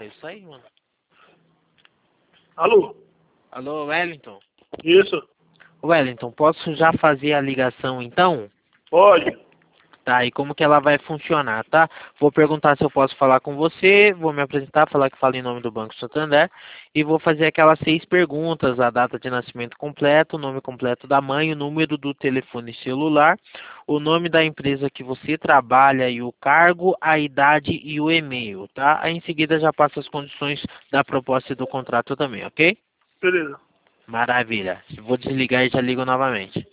É isso aí, mano. Alô? Alô, Wellington? Isso? Wellington, posso já fazer a ligação então? Pode. Tá, e como que ela vai funcionar, tá? Vou perguntar se eu posso falar com você, vou me apresentar, falar que falo em nome do Banco Santander e vou fazer aquelas 6 perguntas, a data de nascimento completo, o nome completo da mãe, o número do telefone celular, o nome da empresa que você trabalha e o cargo, a idade e o e-mail, tá? Aí em seguida já passo as condições da proposta e do contrato também, ok? Beleza. Maravilha. Vou desligar e já ligo novamente.